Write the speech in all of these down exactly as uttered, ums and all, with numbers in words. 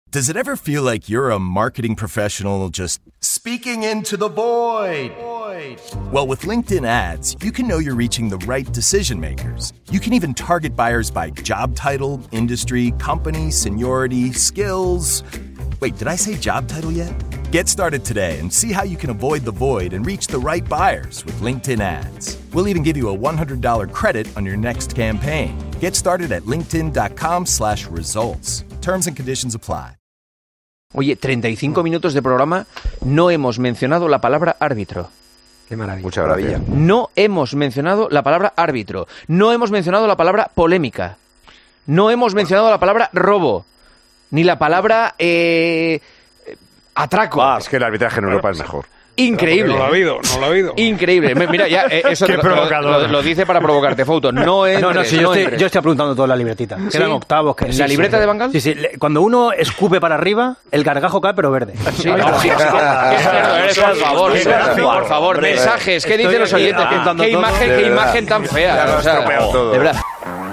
Does it ever feel like you're a marketing professional just speaking into the void? Well, with LinkedIn ads, you can know you're reaching the right decision makers. You can even target buyers by job title, industry, company, seniority, skills. Wait, did I say job title yet? Get started today and see how you can avoid the void and reach the right buyers with LinkedIn ads. We'll even give you a one hundred dollars credit on your next campaign. Get started at linkedin.com slash results. Terms and conditions apply. Oye, treinta y cinco minutos de programa, no hemos mencionado la palabra árbitro. Qué maravilla. Mucha maravilla. No hemos mencionado la palabra árbitro. No hemos mencionado la palabra polémica. No hemos mencionado la palabra robo. Ni la palabra eh, atraco. Ah, es que el arbitraje en Europa es mejor. Increíble. No lo ha habido, no lo ha habido. Increíble. Mira, ya eh, eso Qué lo, provocador. lo, lo dice para provocarte, Fouto. No entres, No, no, si no yo, estoy, entres. yo estoy apuntando toda la libretita. ¿Sí? Quedan octavos. Que, ¿La sí, libreta sí. de Van Gaal? Sí, sí. Cuando uno escupe para arriba, el gargajo cae, pero verde. Sí, no, qué cerdo eres, por favor, Qué Sergio, por favor, hombre. mensajes, ¿qué Estoy dicen los aquí oyentes? apuntando ¿Qué todo. imagen, De qué verdad. imagen tan Ya fea? lo O has sea, estropeado todo. de verdad.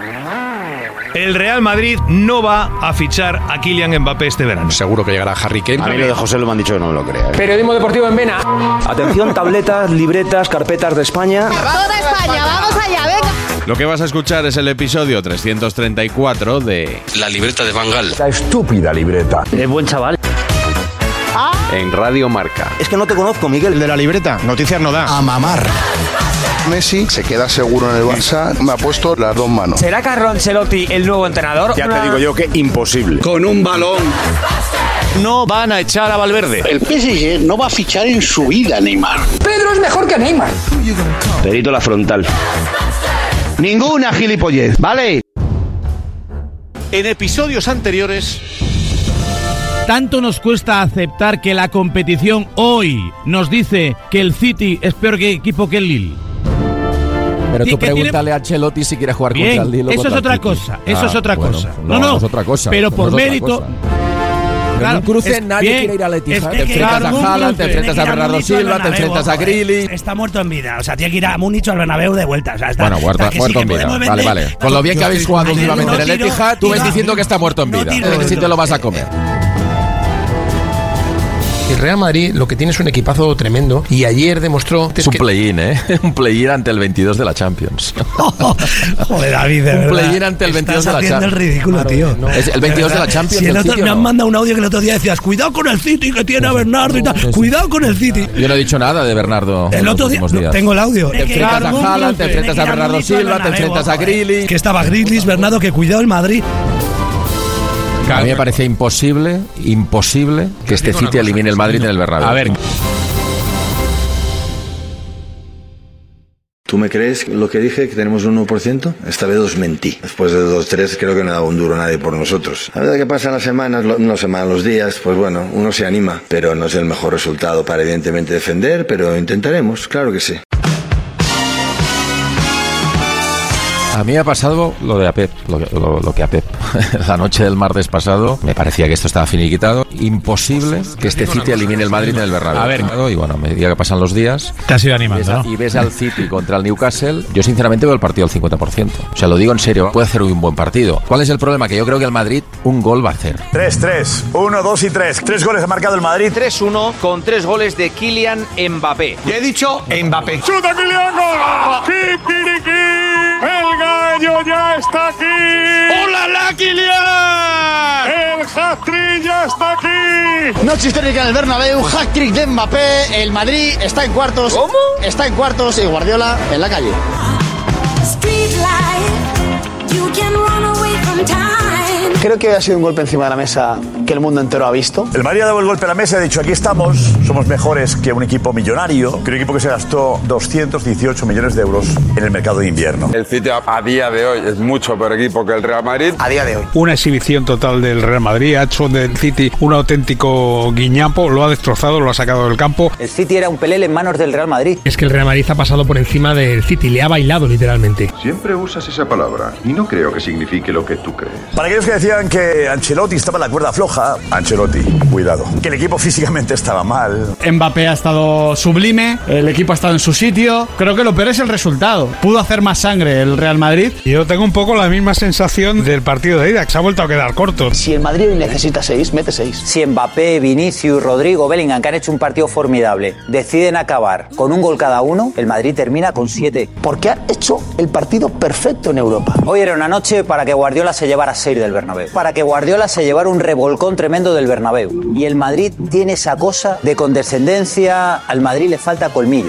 El Real Madrid no va a fichar a Kylian Mbappé este verano. Seguro que llegará Harry Kane. A mí lo de José lo me han dicho que no me lo crea. ¿eh? Periodismo deportivo en Vena. Atención, tabletas, libretas, carpetas de España. Toda España, vamos allá, venga. Lo que vas a escuchar es el episodio trescientos treinta y cuatro de La libreta de Van Gaal La estúpida libreta. Es buen chaval. En Radio Marca. Es que no te conozco, Miguel. El de la libreta, noticias no da. A mamar. Messi se queda seguro en el Barça. Me ha puesto las dos manos. ¿Será Carlo Ancelotti el nuevo entrenador? Ya te digo yo que imposible. Con un balón. No van a echar a Valverde. El P S G no va a fichar en su vida, Neymar. Pedro es mejor que Neymar. Perito la frontal. Ninguna gilipollez, ¿vale? En episodios anteriores, Tanto nos cuesta aceptar que la competición hoy nos dice que el City es peor que equipo que el Lille. Pero tú Que tiene- pregúntale a Ancelotti si quiere jugar Bien, contra el Lille o eso contra es el otra City. cosa, eso Ah, es otra bueno, cosa. No, No, no, no es otra cosa. pero no por es otra mérito. cosa. Pero en un cruce es- nadie bien, quiere ir a la Etihad. es que- Te enfrentas claro, a un Haaland, cruce. te enfrentas a Bernardo Silva, te enfrentas a Grealish. Está muerto en vida, o sea, tiene que ir a Múnich o al Bernabéu de vuelta. O sea, está, Bueno, muerto, está que sí, muerto que en vida. podemos Vale, vender- vale. Con lo bien que Yo habéis estoy- jugado Ayer últimamente en el no tiro- Etihad, tú ves tiro- diciendo que está muerto en no vida. tiro- ¿En qué sitio lo vas a comer? El Real Madrid lo que tiene es un equipazo tremendo y ayer demostró Es un play-in, ¿eh? Un play-in ante el veintidós de la Champions. Joder, David, de Un verdad. play-in ante el veintidós de la Estás haciendo el Champions. ridículo, Claro, tío. no. Es el veintidós de la Champions Si el del otro- City, ¿o me han no? mandado un audio que el otro día decías, cuidado con el City que tiene a Bernardo y tal. sí, sí. Cuidado con el City. Yo no he dicho nada de Bernardo El en los otro día, últimos días. tengo el audio. Te enfrentas a Haaland, te enfrentas a Bernardo Silva, te enfrentas a Grealish. Que estaba Grealish, Bernardo, que cuidado el Madrid. A mí me parecía imposible, imposible que este City elimine el Madrid en el Bernabéu. A ver, ¿Tú me crees lo que dije, que tenemos un uno por ciento? Esta vez os mentí. Después de dos tres creo que no ha dado un duro a nadie por nosotros. La verdad que pasan las semanas, lo- no semanas, los días, pues bueno, uno se anima. Pero no es el mejor resultado para evidentemente defender, pero intentaremos, claro que sí. A mí me ha pasado lo de a Pep, lo, lo- lo que a Pep. La noche del martes pasado me parecía que esto estaba finiquitado. Imposible que este City elimine el Madrid en el Bernabéu. A ver. Y bueno, a medida que pasan los días te has ido ves animando, a- ¿no? y ves al City contra el Newcastle, yo sinceramente veo el partido al cincuenta por ciento. O sea, lo digo en serio, puede hacer un buen partido. ¿Cuál es el problema? Que yo creo que el Madrid un gol va a hacer. tres tres, uno, dos y tres. Tres goles ha marcado el Madrid. tres uno con tres goles de Kylian Mbappé. Ya he dicho Mbappé. ¡Chuta, Kylian! ¡Gol! ¡Kikiriki! ¡El gallo ya está aquí! ¡Hola, la Kylian! ¡El hat-trick ya está aquí! Noche histórica en el Bernabéu, hat-trick de Mbappé. El Madrid está en cuartos. ¿Cómo? Está en cuartos y Guardiola en la calle. Creo que ha sido un golpe encima de la mesa que el mundo entero ha visto. El Madrid ha dado el golpe a la mesa y ha dicho, aquí estamos, somos mejores que un equipo millonario, que un equipo que se gastó doscientos dieciocho millones de euros en el mercado de invierno. El City a día de hoy es mucho peor equipo que el Real Madrid. A día de hoy. Una exhibición total del Real Madrid, ha hecho del City un auténtico guiñapo, lo ha destrozado, lo ha sacado del campo. El City era un pelele en manos del Real Madrid. Es que el Real Madrid ha pasado por encima del City, le ha bailado literalmente. Siempre usas esa palabra y no creo que signifique lo que tú crees. Para aquellos que decían que Ancelotti estaba en la cuerda floja. Ancelotti, cuidado. Que el equipo físicamente estaba mal. Mbappé ha estado sublime, el equipo ha estado en su sitio. Creo que lo peor es el resultado. Pudo hacer más sangre el Real Madrid. Yo tengo un poco la misma sensación del partido de ida, que se ha vuelto a quedar corto. Si el Madrid necesita seis, mete seis. Si Mbappé, Vinicius, Rodrigo, Bellingham, que han hecho un partido formidable, deciden acabar con un gol cada uno, el Madrid termina con siete. Porque ha hecho el partido perfecto en Europa. Hoy era una noche para que Guardiola se llevara seis del Bernabéu. Para que Guardiola se llevara un revolcón tremendo del Bernabéu. Y el Madrid tiene esa cosa de condescendencia. Al Madrid le falta colmillo.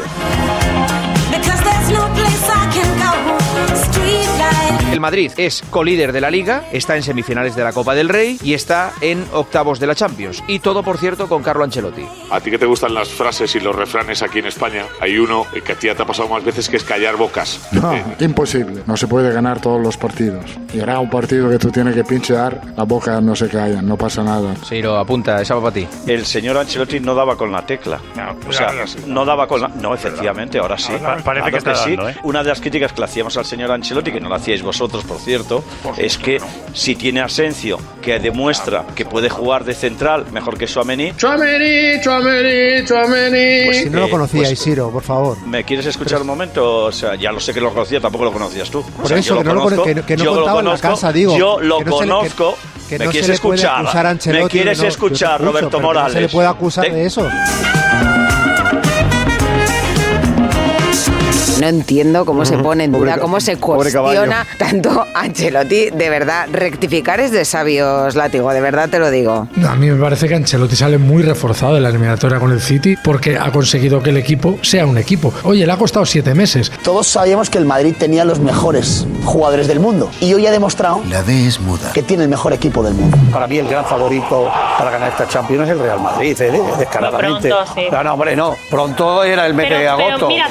El Madrid es colíder de la Liga, está en semifinales de la Copa del Rey y está en octavos de la Champions. Y todo, por cierto, con Carlo Ancelotti. A ti que te gustan las frases y los refranes aquí en España, hay uno que a ti ya te ha pasado más veces, que es callar bocas. No, eh. imposible. No se puede ganar todos los partidos. Y ahora un partido que tú tienes que pinchar, las bocas no se callan, no pasa nada. Ciro, apunta, esa va para ti. El señor Ancelotti no daba con la tecla. No, o sea, no daba con la... No, efectivamente, ahora sí. Pa- parece que está sí. dando, ¿eh? Una de las críticas que le hacíamos al señor Ancelotti, que no la hacíais vosotros, por cierto, es que si tiene Asensio, que demuestra que puede jugar de central mejor que Tchouaméni... Tchouaméni, Tchouaméni, Tchouaméni... Pues si no lo conocíais, pues, Ciro, por favor. ¿Me quieres escuchar Pero... un momento? O sea, ya lo sé que lo conocía, tampoco lo conocías tú. Por o sea, eso, yo que lo no, conozco, lo, que, que no yo contaba lo conozco, en la casa, digo. Yo lo que no conozco... Le, que, que ¿Me no quieres se le escuchar? Puede acusar a Ancelotti, ¿Me quieres no, escuchar, escucho, Roberto Morales? No se le puede acusar ¿Te... de eso. No entiendo cómo se pone en duda, Pobre, cómo se cuestiona tanto Ancelotti. De verdad, rectificar es de sabios, Látigo, de verdad te lo digo. A mí me parece que Ancelotti sale muy reforzado de la eliminatoria con el City porque ha conseguido que el equipo sea un equipo. Oye, le ha costado siete meses. Todos sabíamos que el Madrid tenía los mejores jugadores del mundo. Y hoy ha demostrado La D es muda. que tiene el mejor equipo del mundo. Para mí el gran favorito para ganar esta Champions es el Real Madrid, ¿eh? Descaradamente. Pronto, sí. No, no, hombre, no. Pronto era el mes pero, de agosto. Pero mira...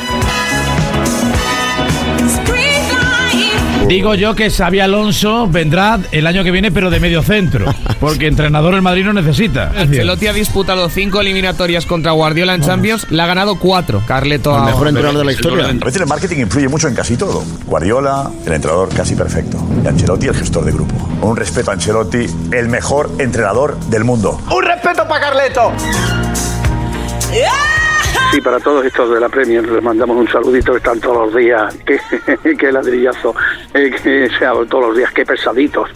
Digo yo que Xabi Alonso vendrá el año que viene, pero de medio centro, porque entrenador el Madrid no necesita. Ancelotti ha disputado cinco eliminatorias contra Guardiola en Champions, le ha ganado cuatro. Carleto, el mejor entrenador de la historia. A veces el marketing influye mucho en casi todo. Guardiola, el entrenador casi perfecto. Y Ancelotti, el gestor de grupo. Un respeto a Ancelotti, el mejor entrenador del mundo. ¡Un respeto para Carleto! Sí, para todos estos de la Premier les mandamos un saludito, que están todos los días. Qué, qué ladrillazo, eh, que sea todos los días, qué pesaditos.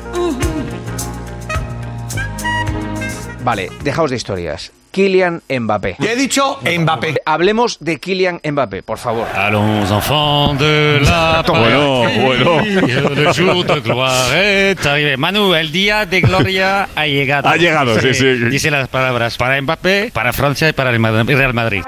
Vale, dejaos de historias. Kylian Mbappé. Ya he dicho Mbappé. Hablemos de Kylian Mbappé, por favor. Allons enfants de la Bueno, bueno. Le jour de gloire est arrivé. Manu, el día de gloria ha llegado. Ha llegado, dice, sí, sí. Dice las palabras para Mbappé, para Francia y para el Real Madrid.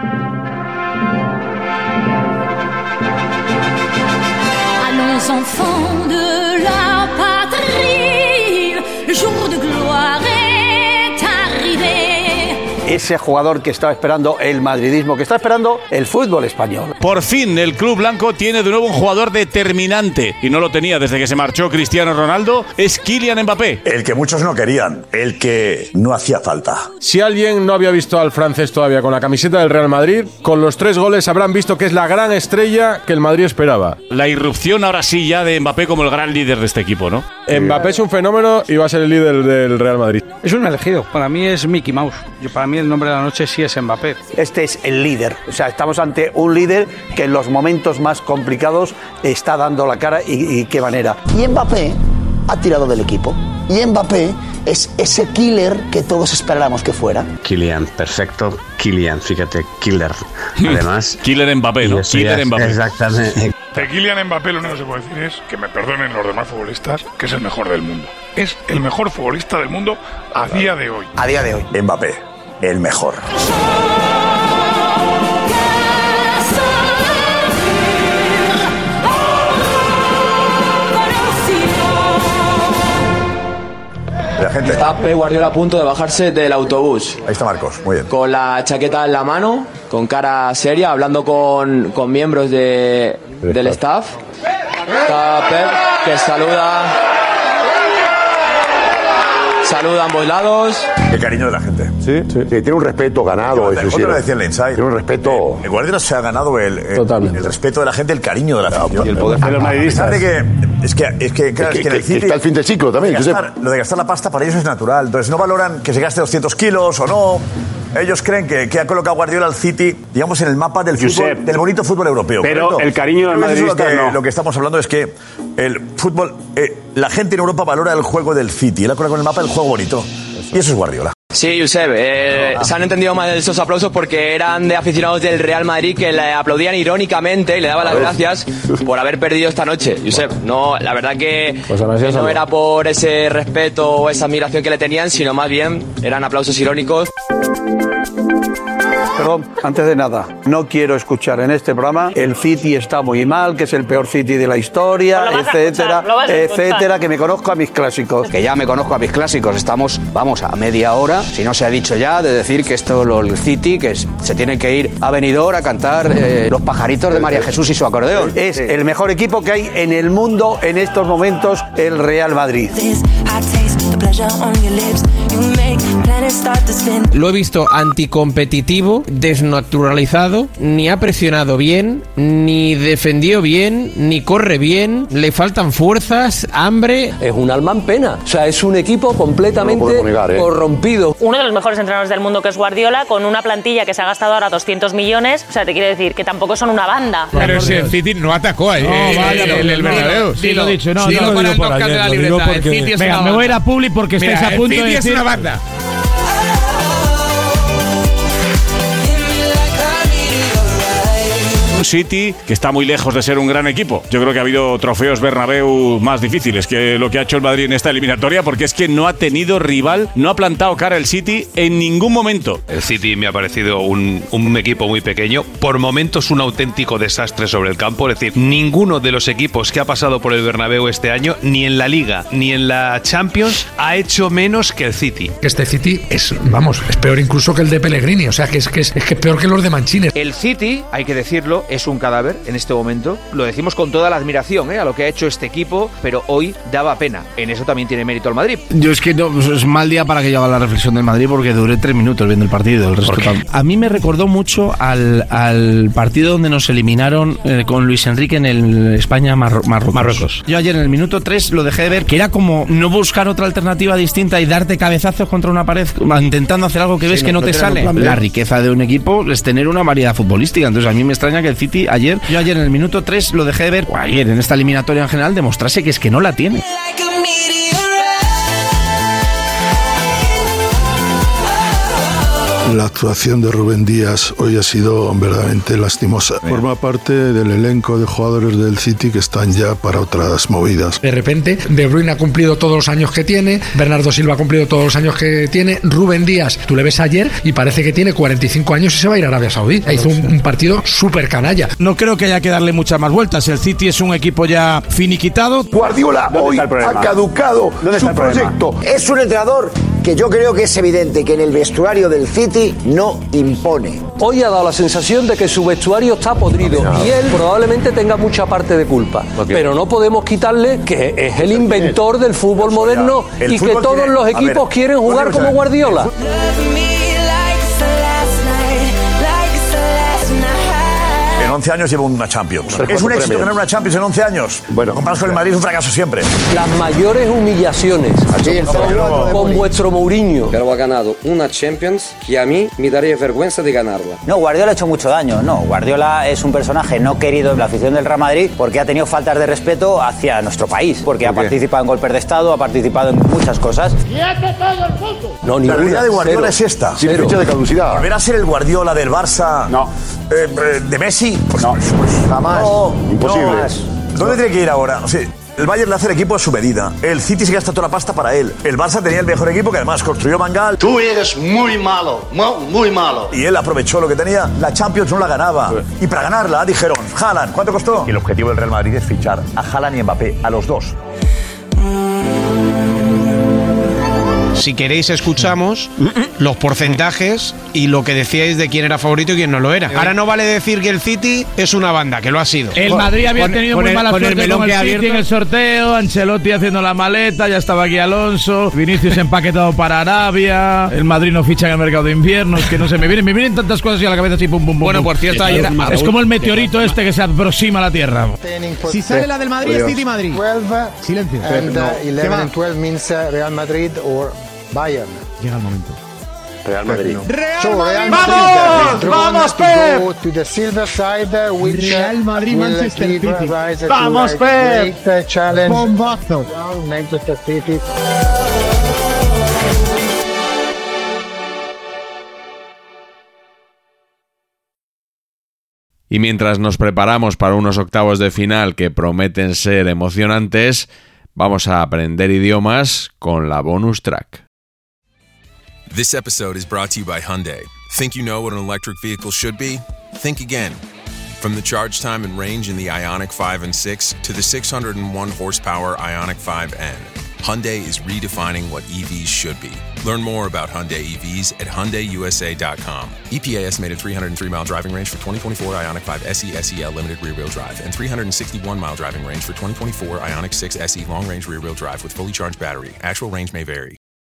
Allons enfants de la patrie, le jour de gloire est arrivé. Ese jugador que estaba esperando el madridismo, que está esperando el fútbol español. Por fin, el club blanco tiene de nuevo un jugador determinante. Y no lo tenía desde que se marchó Cristiano Ronaldo. Es Kylian Mbappé. El que muchos no querían, el que no hacía falta. Si alguien no había visto al francés todavía con la camiseta del Real Madrid, con los tres goles habrán visto que es la gran estrella que el Madrid esperaba. La irrupción ahora sí ya de Mbappé como el gran líder de este equipo, ¿no? Mbappé es un fenómeno y va a ser el líder del Real Madrid. Es un elegido. Para mí es Mickey Mouse. Yo, para mí el nombre de la noche sí es Mbappé. Este es el líder. O sea, estamos ante un líder que en los momentos más complicados está dando la cara y, y qué manera. Y Mbappé ha tirado del equipo. Y Mbappé es ese killer que todos esperáramos que fuera. Kylian, perfecto. Kylian, fíjate, killer. Además... Killer Mbappé, ¿no? Killer es, Mbappé. Exactamente. De Kylian Mbappé lo único que se puede decir es, que me perdonen los demás futbolistas, que es el mejor del mundo. Es el mejor futbolista del mundo a día de hoy. A día de hoy. Mbappé, el mejor. La gente. Está Pep Guardiola a punto de bajarse del autobús. Ahí está Marcos, muy bien. Con la chaqueta en la mano, con cara seria, hablando con, con miembros de, del staff. Está Pep, que saluda. Saluda a ambos lados. Qué cariño de la gente. Sí, sí, sí, tiene un respeto ganado. El otro lo decía en la Inside. Tiene un respeto. El Guardiola se ha ganado el, el, el respeto de la gente, el cariño de la gente. Y el poder de los madridistas. A pesar de que Es que, es que, claro, Es que- es que en el que- City, que está el fin de ciclo también, lo de, gastar, Josep. lo de gastar la pasta para ellos es natural. Entonces no valoran que se gaste doscientos kilos o no. Ellos creen que, que ha colocado Guardiola al City, digamos, en el mapa del Josep, fútbol, del bonito fútbol europeo. pero ¿correcto? el cariño del Creo que eso es lo madridista que, no. lo que estamos hablando es que el fútbol, eh, la gente en Europa valora el juego del City. Él ha colocado en el mapa el juego bonito. Y eso es Guardiola. Sí, Josep, eh, se han entendido mal esos aplausos porque eran de aficionados del Real Madrid que le aplaudían irónicamente y le daban las gracias por haber perdido esta noche. Josep, no, la verdad que, Pues gracias que a no Dios. era por ese respeto o esa admiración que le tenían, sino más bien eran aplausos irónicos. Perdón, antes de nada, no quiero escuchar en este programa el City está muy mal, que es el peor City de la historia, Pues lo vas a etcétera, escuchar, lo vas a escuchar. etcétera, que me conozco a mis clásicos. Que ya me conozco a mis clásicos. Estamos, vamos, a media hora, si no se ha dicho ya, de decir que esto, lo, el City, que es- se tiene que ir a Benidorm a cantar eh, los pajaritos de María Jesús y su acordeón. Es el mejor equipo que hay en el mundo en estos momentos, el Real Madrid. Lo he visto anticompetitivo, desnaturalizado, ni ha presionado bien, ni defendió bien, ni corre bien, le faltan fuerzas, hambre. Es un alma en pena. O sea, es un equipo completamente No lo podemos negar, ¿eh? corrompido. Uno de los mejores entrenadores del mundo, que es Guardiola, con una plantilla que se ha gastado ahora doscientos millones. O sea, te quiere decir que tampoco son una banda. Pero si el City no atacó ahí, No, eh, vaya, el, no, el, el no, Bernabéu. Sí, lo he dicho, no, Dilo no, lo para digo el por podcast ayer, de la lo digo libreta. El porque- City es Venga, una me voy a ir banda. a Publi porque Mira, estáis a punto el de City decir... es una banda. Un City que está muy lejos de ser un gran equipo. Yo creo que ha habido trofeos Bernabéu más difíciles que lo que ha hecho el Madrid en esta eliminatoria, porque es que no ha tenido rival, no ha plantado cara el City en ningún momento. El City me ha parecido un, un equipo muy pequeño, por momentos un auténtico desastre sobre el campo, es decir, ninguno de los equipos que ha pasado por el Bernabéu este año, ni en la Liga, ni en la Champions, ha hecho menos que el City. Que este City es, vamos, es peor incluso que el de Pellegrini, o sea, que es que es, es que peor que los de Mancini. El City, hay que decirlo, es un cadáver en este momento. Lo decimos con toda la admiración ¿eh? a lo que ha hecho este equipo, pero hoy daba pena. En eso también tiene mérito el Madrid. Yo es que no, pues es mal día para que yo haga la reflexión del Madrid porque duré tres minutos viendo el partido. El resto tam- a mí me recordó mucho al, al partido donde nos eliminaron eh, con Luis Enrique en el España-Marruecos. Marruecos. Yo ayer en el minuto tres lo dejé de ver, que era como no buscar otra alternativa distinta y darte cabezazos contra una pared intentando hacer algo que ves Sí, que no- no no te tener un sale. plan B. La riqueza de un equipo es tener una variedad futbolística. Entonces a mí me extraña que el City ayer, yo ayer en el minuto tres lo dejé de ver, o ayer en esta eliminatoria en general, demostrase que es que no la tiene. La actuación de Rubén Díaz hoy ha sido verdaderamente lastimosa. Forma parte del elenco de jugadores del City que están ya para otras movidas. De repente, De Bruyne ha cumplido todos los años que tiene, Bernardo Silva ha cumplido todos los años que tiene, Rubén Díaz, tú le ves ayer y parece que tiene cuarenta y cinco años y se va a ir a Arabia Saudí. Hizo un, un partido súper canalla. No creo que haya que darle muchas más vueltas. El City es un equipo ya finiquitado. Guardiola hoy ha caducado su proyecto. Es un entrenador que yo creo que es evidente que en el vestuario del City no impone. Hoy ha dado la sensación de que su vestuario está podrido y él probablemente tenga mucha parte de culpa. Pero no podemos quitarle que es el inventor del fútbol moderno El y que fútbol todos tiene- los a ver, equipos quieren no jugar quiero como saber. Guardiola. En once años lleva una Champions. Tres, ¿Es un cuatro éxito premios. ganar una Champions en once años? Bueno, comparas con el Madrid, es un fracaso siempre. Las mayores humillaciones son con vuestro Mourinho. Pero ha ganado una Champions que a mí me daría vergüenza de ganarla. No, Guardiola ha hecho mucho daño. No, Guardiola es un personaje no querido en la afición del Real Madrid porque ha tenido faltas de respeto hacia nuestro país, porque ha participado en golpes de Estado, ha participado en muchas cosas. No, la realidad de Guardiola es esta. Sin fecha de caducidad. ¿Volverá a ser el Guardiola del Barça? No. ¿De Messi? Pues no. Jamás. Imposible. no más. ¿Dónde tiene que ir ahora? O sea, el Bayern le hace el equipo a su medida. El City se gasta toda la pasta para él. El Barça tenía el mejor equipo que además construyó Van Gaal. Tú eres muy malo, muy, muy malo. Y él aprovechó lo que tenía. La Champions no la ganaba. Y para ganarla dijeron, Haaland, ¿cuánto costó? Y el objetivo del Real Madrid es fichar a Haaland y Mbappé, a los dos. Si queréis escuchamos los porcentajes y lo que decíais de quién era favorito y quién no lo era. Ahora no vale decir que el City es una banda, que lo ha sido. El Madrid había Con- tenido con muy el- mala con el suerte melón con el que ha City abierto. en el sorteo, Ancelotti haciendo la maleta, ya estaba aquí Alonso, Vinicius empaquetado para Arabia, el Madrid no ficha en el mercado de invierno, es que no sé, me vienen, me vienen tantas cosas y a la cabeza así pum pum pum. Bueno, pum. por cierto, ayer- es como el meteorito este que se aproxima a la Tierra. Si sale la del Madrid, es City Madrid. Silencio. And uh, ¿Qué eleven va? and twelve means uh, Real Madrid or Bayern. Llega el momento. Real Madrid. Real so, Madrid. Real ¡Vamos! Madrid, uh, drawn ¡Vamos, to Pep! go to the silver side, uh, which, uh, Real Madrid, will, uh, Manchester give, uh, City. rise to ¡Vamos, a Pep! great, uh, challenge. Bombazo. Well, Manchester City. Y mientras nos preparamos para unos octavos de final que prometen ser emocionantes, vamos a aprender idiomas con la bonus track. This episode is brought to you by Hyundai. Think you know what an electric vehicle should be? Think again. From the charge time and range in the Ioniq five and six to the six hundred one horsepower Ioniq five N, Hyundai is redefining what E Vs should be. Learn more about Hyundai E Vs at Hyundai U S A dot com. E P A estimated three hundred three mile driving range for twenty twenty-four Ioniq five S E S E L limited rear-wheel drive and three hundred sixty-one mile driving range for twenty twenty-four Ioniq six S E long-range rear-wheel drive with fully charged battery. Actual range may vary.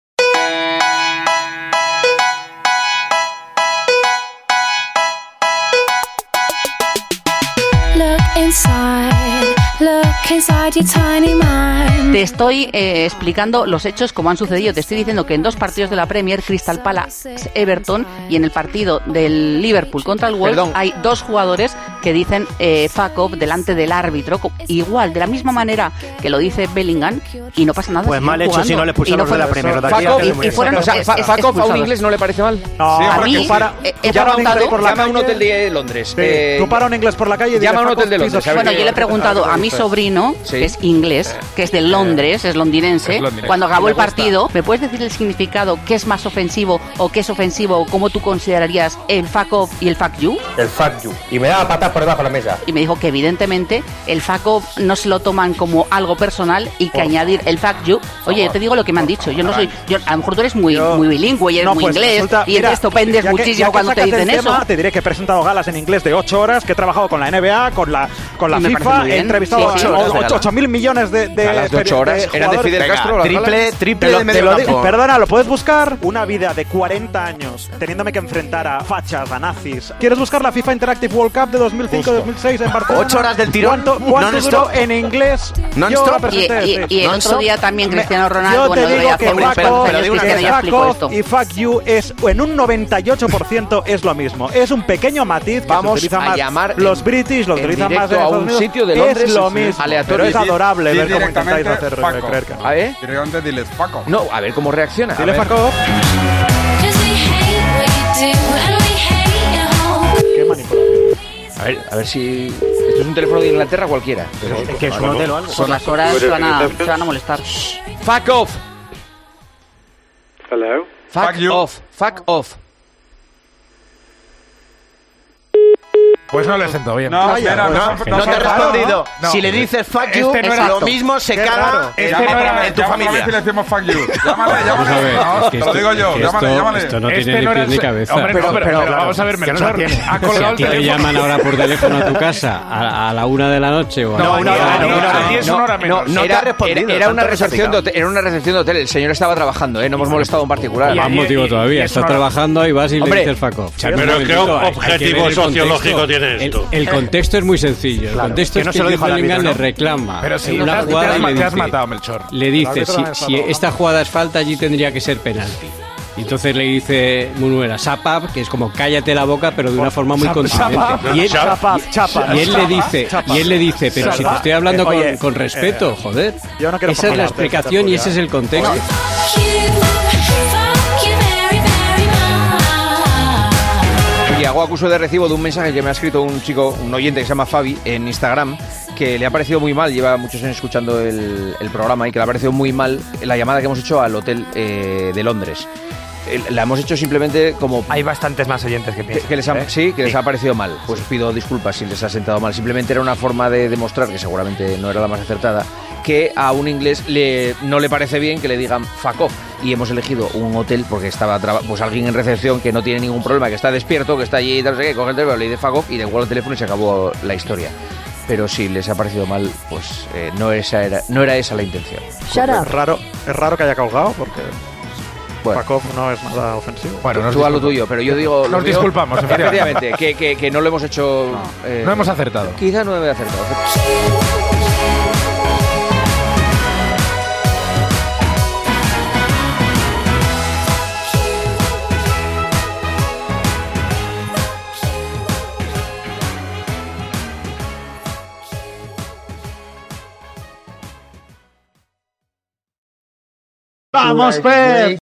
Look inside, look inside your tiny mind. Te estoy eh, explicando los hechos como han sucedido. Te estoy diciendo que en dos partidos de la Premier, Crystal Palace, Everton, y en el partido del Liverpool contra el Wolves, Perdón. hay dos jugadores que dicen eh, fuck off delante del árbitro, co- igual, de la misma manera que lo dice Bellingham, y no pasa nada. Pues siguen mal hecho jugando. si no le expulsan Y no los de la fueron- Premier, fuck Otaquia, off, que y- es muy y fueron O sea, es- fa- es fuck off a un expulsados. inglés no le parece mal. No, a porque mí para- eh, he llama a un preguntado. inglés por la Llama a un calle. hotel de Londres. Sí, Eh, tú para un inglés por la calle y llama a un dices, hotel de "Fuck off, Londres. piece of Bueno, shit". yo le he preguntado a mi sobrino, Sí. que es inglés, que es de Londres, es londinense, Es londinense. cuando Y acabó le el gusta. partido, ¿me puedes decir el significado, qué es más ofensivo o qué es ofensivo o cómo tú considerarías el fuck off y el fuck you? El fuck you. Y me daba patas por debajo de la mesa. Y me dijo que evidentemente el fuck off no se lo toman como algo personal y que añadir el fuck you. Oye, yo te digo lo que me han dicho. Yo no soy, yo, a lo mejor tú eres muy, Yo- muy bilingüe y eres No, muy pues inglés resulta- y mira, entonces te ofendes ya que- muchísimo ya que cuando te sacas el dicen tema, eso. Te diré que he presentado galas en inglés de ocho horas, que he trabajado con la N B A, con la, con la Y me parece FIFA, muy he bien. entrevistado Sí, sí. a Ocho horas de gala. ocho mil millones de, de, Galas de ocho de horas. Eran de jugadores. Fidel Venga, Castro, las triple, galas. triple Te lo- de te medio lo campo. digo. Perdona, ¿lo puedes buscar? Una vida de cuarenta años, teniéndome que enfrentar a fachas, a nazis. ¿Quieres buscar la FIFA Interactive World Cup de dos mil cinco dos mil seis en Barcelona? ¿Ocho horas del tirón? ¿Cuánto, cuánto ¿Non-stop? duró en inglés? ¿Non-stop? Yo la Y, presenté, y- sí. y el otro día también Cristiano Ronaldo, Yo bueno, te lo digo de que hace fuck cuarenta off, años, que Cristiano ya fuck explicó off esto. y fuck you es en un noventa y ocho por ciento es lo mismo. Es un pequeño matiz que Vamos se utiliza a más. llamar Los en- British lo en utilizan más directo en a Estados un Unidos. sitio de Londres, es lo sí, mismo. aleatorio. Pero es adorable Di ver cómo intentáis directamente hacer fuck off. creer que no. A ver. Directamente diles fuck off. No, a ver cómo reacciona. A Dile ver. fuck off. Qué manipulación. A ver, a ver si. Esto es un teléfono de Inglaterra cualquiera. Pero, Es que es un hotel o algo. Por las horas se van a, se van a molestar. Fuck off. Hello. Fuck, Fuck you. off. Fuck off. Pues no le sentó bien. No, Vaya, espera, no, no, no no, No te he respondido. No. Si le dices fuck you, Este no era- lo mismo se Qué caga raro. en, Este no era- en tu Llama otra vez y le familia. decimos fuck you. Llámale, Vamos a llámale. ver, No, es que te lo esto- digo yo. que Llámale, esto- llámale. esto no Este tiene ni pies ni cabeza. Hombre, no, Pero- pero, pero- pero vamos a ver, que no Melchor la tiene. ha colgado el ¿Te teléfono. llaman ahora por teléfono a tu casa a, a la una de la noche o a No, la una hora, no, una hora, no, diez, No, una hora no, menos. no te era, ha respondido, era, era tanto una recepción de resaca. hotel, era una recepción de hotel. El señor estaba trabajando, ¿eh? No hemos molestado a un particular. Y- Más y- motivo y- todavía. y eso Estás no- trabajando y vas y Hombre, le dices fuck off. Pero Un ¿qué momentito, hay- hay que objetivo ver el sociológico contexto. tiene esto? El, el contexto es muy sencillo. El Claro, contexto que es no que se lo Jude dijo al Bellingham árbitro, le ¿no? reclama Pero si una te has- jugada te has y ma- le te has dice, matado, Melchor. le El dice árbitro si, también está si trabajando. esta jugada es falta allí tendría que ser penalti. Y entonces le dice Munuera, Sapap, que es como cállate la boca, pero de una forma muy Chap- contundente. chapa, Y él, chapa, chapa, y él le chapa, dice, chapa. y él le dice, pero si te estoy hablando Eh, con, oye, con respeto, eh, joder. yo no quiero Esa es la formularte, explicación y ese es el contexto. Y hago acuso de recibo de un mensaje que me ha escrito un chico, un oyente que se llama Fabi, en Instagram, que le ha parecido muy mal, lleva muchos años escuchando el, el programa y que le ha parecido muy mal la llamada que hemos hecho al hotel eh, de Londres. Eh, La hemos hecho simplemente como... Hay bastantes más oyentes que que, piensan. que les ha, ¿eh? sí, que les ha parecido mal. Pues pido disculpas si les ha sentado mal. Simplemente era una forma de demostrar, que seguramente no era la más acertada, que a un inglés le, no le parece bien que le digan fuck off. y hemos elegido un hotel porque estaba traba- pues alguien en recepción que no tiene ningún problema, que está despierto, que está allí y tal, no sé qué, coge el teléfono, le dice fuck off y le cuelga el teléfono y se acabó la historia. Pero si les ha parecido mal, pues eh, no, esa era, no era esa la intención. Es raro, es raro que haya colgado porque Bueno. fuck off no es nada ofensivo. Bueno, tú, tú a lo tuyo, pero yo digo... lo Nos mío- disculpamos, efectivamente, que, que, que no lo hemos hecho... eh, No hemos acertado. Quizá no hemos acertado. ¡Vamos, Pep!